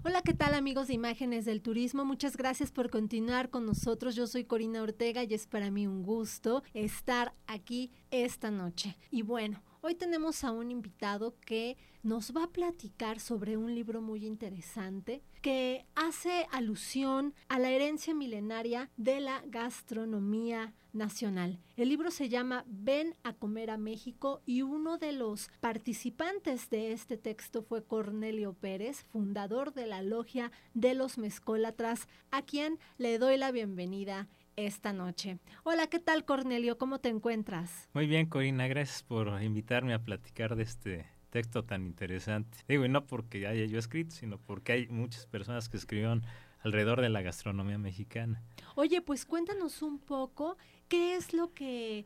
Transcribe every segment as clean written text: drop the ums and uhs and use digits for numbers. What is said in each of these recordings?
Hola, ¿qué tal amigos de Imágenes del Turismo? Muchas gracias por continuar con nosotros. Yo soy Corina Ortega y es para mí un gusto estar aquí esta noche. Y bueno, hoy tenemos a un invitado que nos va a platicar sobre un libro muy interesante que hace alusión a la herencia milenaria de la gastronomía nacional. El libro se llama Ven a comer a México y uno de los participantes de este texto fue Cornelio Pérez, fundador de la Logia de los Mezcólatras, a quien le doy la bienvenida esta noche. Hola, ¿qué tal, Cornelio? ¿Cómo te encuentras? Muy bien, Corina, gracias por invitarme a platicar de este texto tan interesante. Digo, y no porque haya yo escrito, sino porque hay muchas personas que escribieron alrededor de la gastronomía mexicana. Oye, pues cuéntanos un poco qué es lo que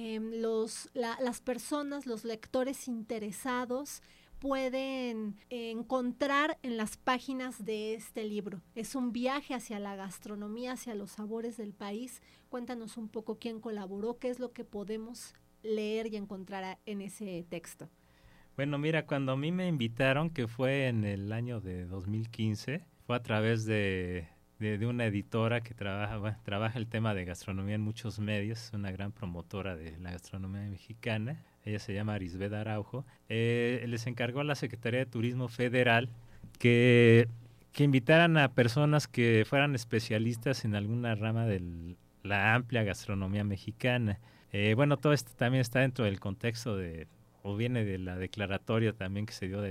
las personas, los lectores interesados pueden encontrar en las páginas de este libro. Es un viaje hacia la gastronomía, hacia los sabores del país. Cuéntanos un poco quién colaboró, qué es lo que podemos leer y encontrar en ese texto. Bueno, mira, cuando a mí me invitaron, que fue en el año de 2015, fue a través de una editora que trabaja el tema de gastronomía en muchos medios, una gran promotora de la gastronomía mexicana. Ella se llama Arisbeth Araujo. Les encargó a la Secretaría de Turismo Federal que invitaran a personas que fueran especialistas en alguna rama de la amplia gastronomía mexicana. Bueno, todo esto también está dentro del contexto o viene de la declaratoria también que se dio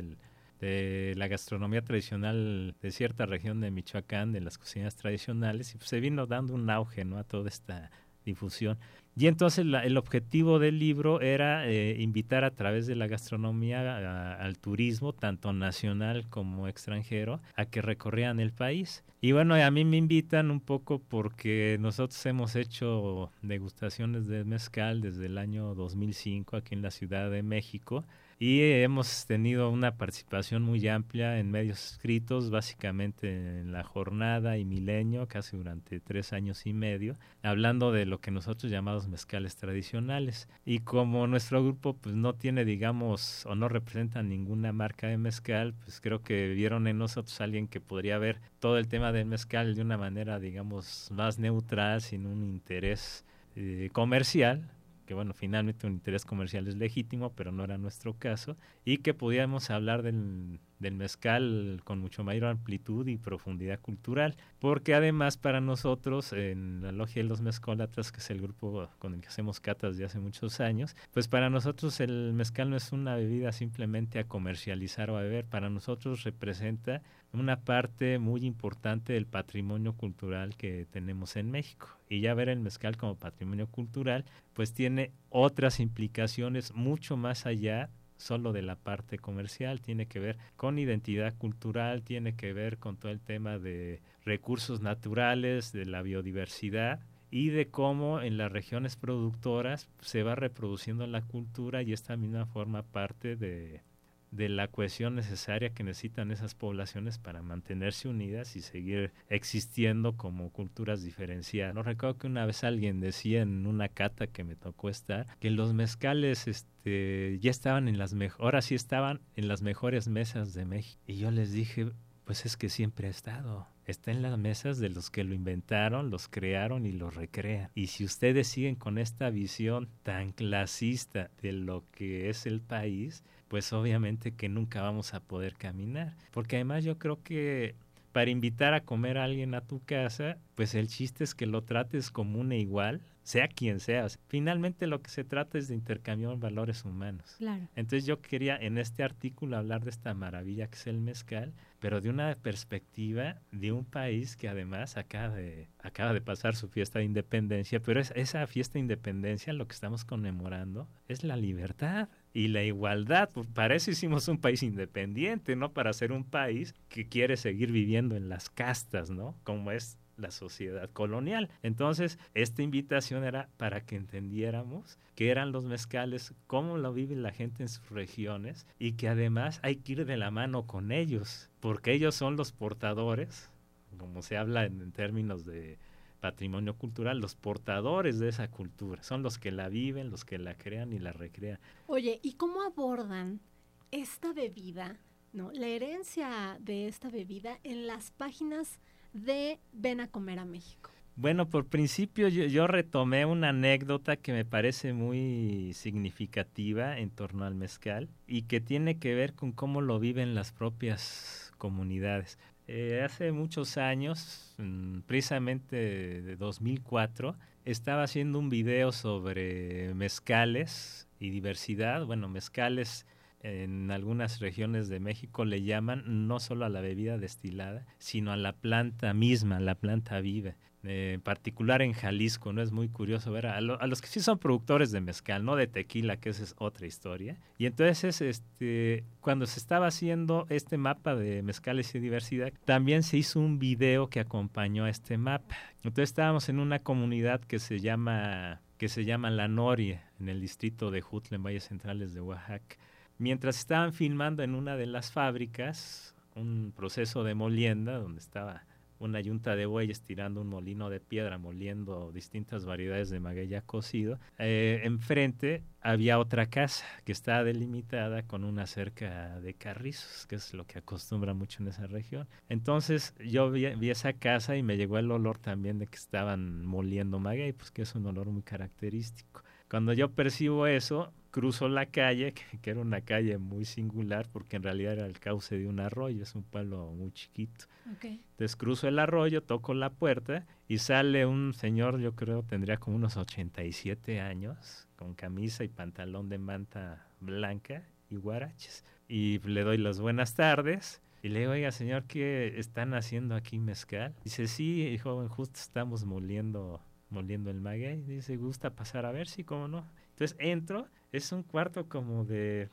de la gastronomía tradicional de cierta región de Michoacán, de las cocinas tradicionales, y pues se vino dando un auge, ¿no?, a toda esta difusión. Y entonces el objetivo del libro era invitar a través de la gastronomía al turismo, tanto nacional como extranjero, a que recorrieran el país. Y bueno, a mí me invitan un poco porque nosotros hemos hecho degustaciones de mezcal desde el año 2005 aquí en la Ciudad de México, y hemos tenido una participación muy amplia en medios escritos, básicamente en La Jornada y Milenio, casi durante 3 años y medio, hablando de lo que nosotros llamamos mezcales tradicionales. Y como nuestro grupo pues no tiene, digamos, o no representa ninguna marca de mezcal, pues creo que vieron en nosotros a alguien que podría ver todo el tema del mezcal de una manera, digamos, más neutral, sin un interés comercial, que bueno, finalmente un interés comercial es legítimo, pero no era nuestro caso, y que podíamos hablar del mezcal con mucho mayor amplitud y profundidad cultural, porque además para nosotros, en la Logia de los Mezcólatras, que es el grupo con el que hacemos catas de hace muchos años, pues para nosotros el mezcal no es una bebida simplemente a comercializar o a beber, para nosotros representa una parte muy importante del patrimonio cultural que tenemos en México. Y ya ver el mezcal como patrimonio cultural, pues tiene otras implicaciones mucho más allá solo de la parte comercial, tiene que ver con identidad cultural, tiene que ver con todo el tema de recursos naturales, de la biodiversidad y de cómo en las regiones productoras se va reproduciendo la cultura, y esta misma forma parte de la cohesión necesaria que necesitan esas poblaciones para mantenerse unidas y seguir existiendo como culturas diferenciadas. No recuerdo que una vez alguien decía en una cata que me tocó estar, que los mezcales ya estaban ahora sí estaban en las mejores mesas de México. Y yo les dije, pues es que siempre ha estado. Está en las mesas de los que lo inventaron, los crearon y lo recrean. Y si ustedes siguen con esta visión tan clasista de lo que es el país, pues obviamente que nunca vamos a poder caminar. Porque además yo creo que para invitar a comer a alguien a tu casa, pues el chiste es que lo trates como un igual, sea quien sea. Finalmente lo que se trata es de intercambiar valores humanos. Claro. Entonces yo quería en este artículo hablar de esta maravilla que es el mezcal, pero de una perspectiva de un país que además acaba de pasar su fiesta de independencia, pero esa fiesta de independencia, lo que estamos conmemorando es la libertad y la igualdad. Para eso hicimos un país independiente, no para ser un país que quiere seguir viviendo en las castas, ¿no?, como es la sociedad colonial. Entonces, esta invitación era para que entendiéramos qué eran los mezcales, cómo lo vive la gente en sus regiones, y que además hay que ir de la mano con ellos, porque ellos son los portadores, como se habla en términos de patrimonio cultural, los portadores de esa cultura, son los que la viven, los que la crean y la recrean. Oye, ¿y cómo abordan esta bebida ¿no? La herencia de esta bebida en las páginas de Ven a Comer a México. Bueno, por principio yo retomé una anécdota que me parece muy significativa en torno al mezcal y que tiene que ver con cómo lo viven las propias comunidades. Hace muchos años, precisamente de 2004, estaba haciendo un video sobre mezcales y diversidad. Bueno, mezcales en algunas regiones de México le llaman no solo a la bebida destilada, sino a la planta misma, la planta viva. En particular en Jalisco, ¿no? Es muy curioso ver a los que sí son productores de mezcal, no de tequila, que esa es otra historia. Y entonces, cuando se estaba haciendo este mapa de mezcales y diversidad, también se hizo un video que acompañó a este mapa. Entonces estábamos en una comunidad que se llama La Noria, en el distrito de Jutla, en Valles Centrales de Oaxaca. Mientras estaban filmando en una de las fábricas un proceso de molienda, donde estaba una yunta de bueyes tirando un molino de piedra, moliendo distintas variedades de maguey ya cocido. Enfrente había otra casa que estaba delimitada con una cerca de carrizos, que es lo que acostumbra mucho en esa región. Entonces yo vi esa casa y me llegó el olor también de que estaban moliendo maguey, pues que es un olor muy característico. Cuando yo percibo eso, cruzo la calle, que era una calle muy singular porque en realidad era el cauce de un arroyo, es un pueblo muy chiquito. Okay. Entonces cruzo el arroyo, toco la puerta y sale un señor, yo creo tendría como unos 87 años, con camisa y pantalón de manta blanca y guaraches. Y le doy las buenas tardes y le digo, oiga señor, ¿qué están haciendo aquí mezcal? Dice, sí, joven, justo estamos moliendo el maguey. Dice, ¿gusta pasar a ver? Sí, cómo no. Entonces entro, es un cuarto como de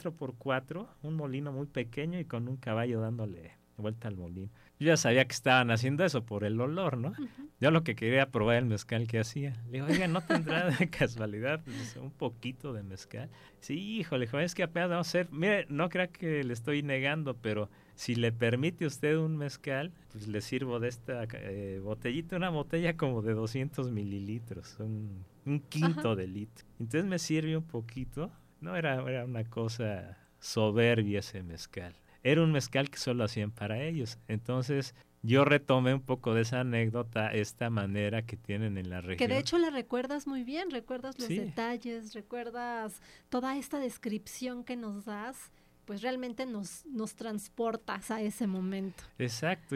4x4, un molino muy pequeño y con un caballo dándole vuelta al molino. Yo ya sabía que estaban haciendo eso por el olor, ¿no? Uh-huh. Yo lo que quería probar el mezcal que hacía. Le digo, oiga, ¿no tendrá de casualidad pues, un poquito de mezcal? Sí, híjole, joven, es que apenas vamos a hacer... Mire, no crea que le estoy negando, pero si le permite usted un mezcal, pues le sirvo de esta botellita, una botella como de 200 mililitros, un quinto de litro. Entonces me sirve un poquito. No, era una cosa soberbia ese mezcal. Era un mezcal que solo hacían para ellos. Entonces yo retomé un poco de esa anécdota, esta manera que tienen en la región. Que de hecho la recuerdas muy bien, recuerdas los Sí. detalles, recuerdas toda esta descripción que nos das, pues realmente nos transportas a ese momento. Exacto,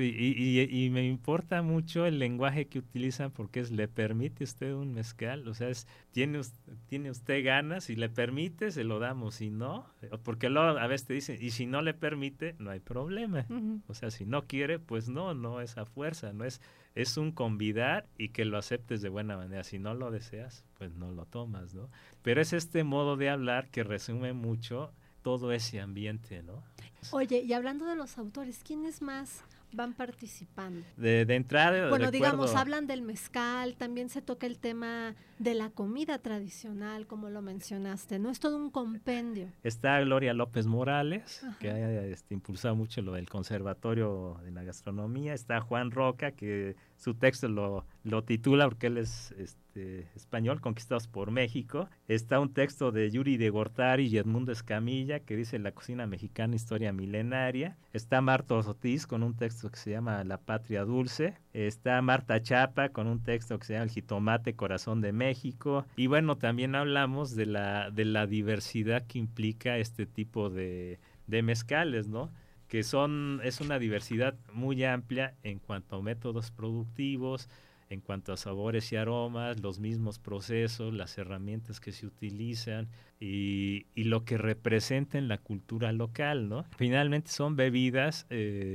y me importa mucho el lenguaje que utilizan porque le permite usted un mezcal, o sea, tiene usted ganas, si le permite, se lo damos, si no, porque luego a veces te dicen, y si no le permite, no hay problema, Uh-huh. o sea, si no quiere, pues no es a fuerza, es un convidar y que lo aceptes de buena manera, si no lo deseas, pues no lo tomas, ¿no? Pero es este modo de hablar que resume mucho todo ese ambiente, ¿no? Oye, y hablando de los autores, ¿quiénes más van participando? De entrada, bueno, recuerdo, digamos, hablan del mezcal, también se toca el tema de la comida tradicional, como lo mencionaste, ¿no? Es todo un compendio. Está Gloria López Morales, Ajá. que ha impulsado mucho lo del Conservatorio de la Gastronomía. Está Juan Roca, que su texto lo titula, porque él es español, Conquistados por México. Está un texto de Yuri de Gortari y Edmundo Escamilla, que dice La cocina mexicana, historia milenaria. Está Marta Ortiz, con un texto que se llama La patria dulce. Está Marta Chapa, con un texto que se llama El jitomate, corazón de México. Y bueno, también hablamos de la diversidad que implica este tipo de mezcales, ¿no? Que es una diversidad muy amplia en cuanto a métodos productivos, en cuanto a sabores y aromas, los mismos procesos, las herramientas que se utilizan y lo que representa en la cultura local, ¿no? Finalmente son bebidas,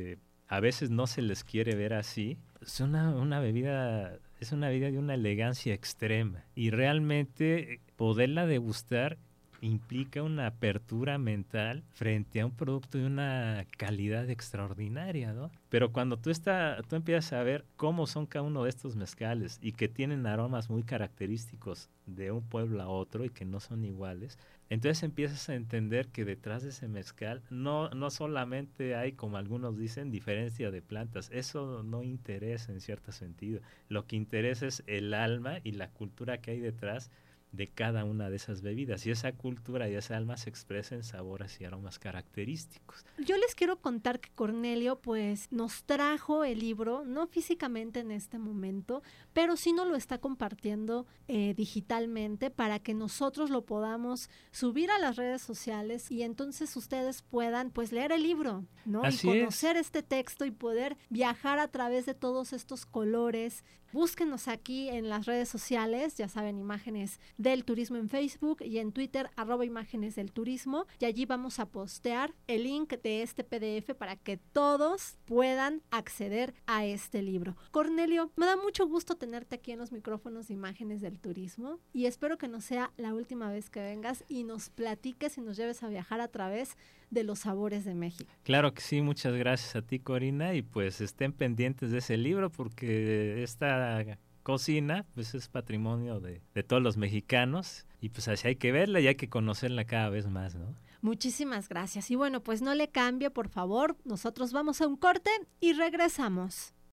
a veces no se les quiere ver así, es una bebida de una elegancia extrema y realmente poderla degustar implica una apertura mental frente a un producto de una calidad extraordinaria, ¿no? Pero cuando tú empiezas a ver cómo son cada uno de estos mezcales y que tienen aromas muy característicos de un pueblo a otro y que no son iguales, entonces empiezas a entender que detrás de ese mezcal no solamente hay, como algunos dicen, diferencia de plantas. Eso no interesa en cierto sentido. Lo que interesa es el alma y la cultura que hay detrás de cada una de esas bebidas, y esa cultura y esa alma se expresa en sabores y aromas característicos. Yo les quiero contar que Cornelio pues nos trajo el libro, no físicamente en este momento, pero sí nos lo está compartiendo digitalmente para que nosotros lo podamos subir a las redes sociales y entonces ustedes puedan pues leer el libro, ¿no? Así y conocer este texto y poder viajar a través de todos estos colores. Búsquenos aquí en las redes sociales, ya saben, Imágenes del Turismo en Facebook y en Twitter, @Imágenes del Turismo, y allí vamos a postear el link de este PDF para que todos puedan acceder a este libro. Cornelio, me da mucho gusto tenerte aquí en los micrófonos de Imágenes del Turismo y espero que no sea la última vez que vengas y nos platiques y nos lleves a viajar a través de los sabores de México. Claro que sí, muchas gracias a ti, Corina, y pues estén pendientes de ese libro porque esta cocina pues es patrimonio de todos los mexicanos y pues así hay que verla y hay que conocerla cada vez más, ¿no? Muchísimas gracias. Y bueno, pues no le cambie, por favor. Nosotros vamos a un corte y regresamos.